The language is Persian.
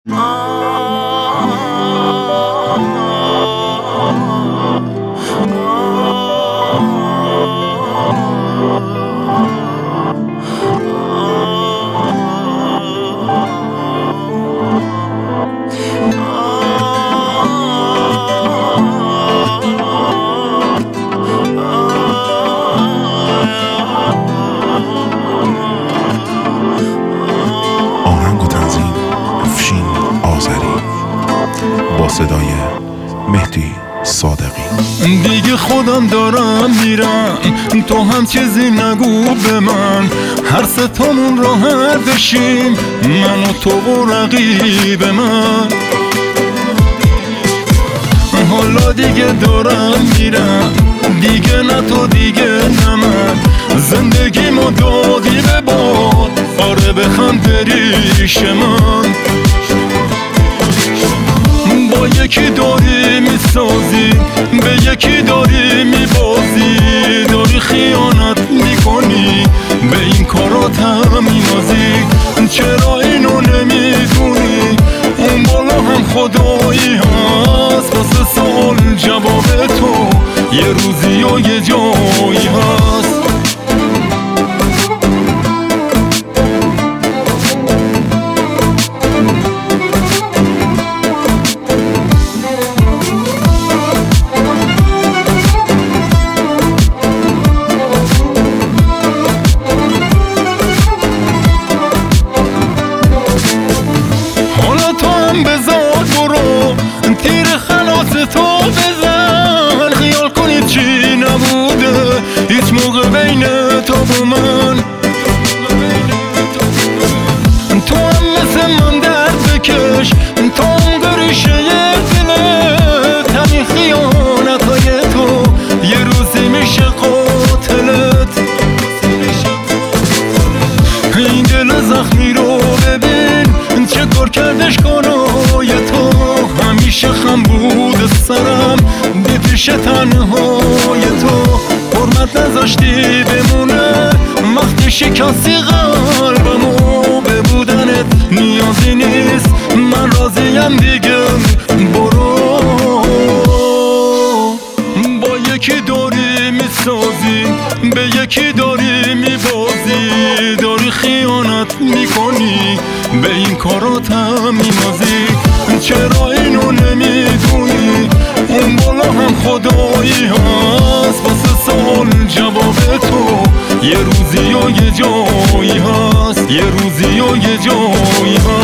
صدای مهدی صادقی. دیگه خودم دارم میرم، تو هم چیزی نگو به من، هر ستامون راحت بشیم، من و تو و رقیب من. حالا دیگه دارم میرم، دیگه نه تو دیگه نه من، زندگیمو دادی به باد، آره بخند بریش من. با یکی داری میسازی، به یکی داری میبازی، داری خیانت میکنی، به این کارات هم مینازی. چرا اینو نمیدونی؟ اون بالا هم خدایی هست، واسه سوال جواب تو یه روزی و یه جایی هست. بذار برو تیر خلاص تو بزن، خیال کنی چی نبوده هیچ موقع بین تو و من. تو هم مثل من درد بکش، تو هم گریشه دلت، همین خیانت های تو یه روزی میشه قاتلت. این دل زخمی رو ببین چه کار کردش کارای تو، همیشه خم بود سرم به پیش تنهای تو، حرمت نذاشتی بمونه وقتی شکستی قلبمو، به بودنت نیازی نیست من راضیم دیگه برو. با یکی داری میسازی، به یکی داری میبازی، داری خیانت میکنی، به این کارات هم مینازی. چرا اینو نمیدونی؟ اون بالا هم خدایی هست، واسه سوال جواب تو یه روزی و یه جایی هست، یه روزی و یه جایی هست.